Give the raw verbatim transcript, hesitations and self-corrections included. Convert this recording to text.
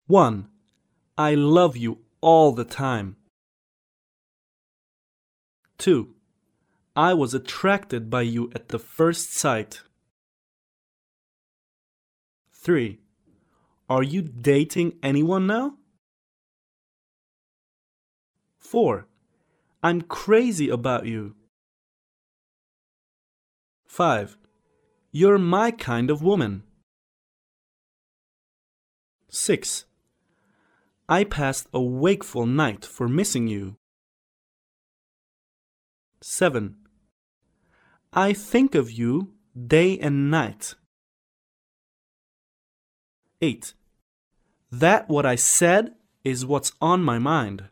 one. I love you all the time. two. I was attracted by you at the first sight. three. Are you dating anyone now? four. I'm crazy about you. five. You're my kind of woman. six. I passed a wakeful night for missing you. seven. I think of you day and night. eight. That what I said is what's on my mind.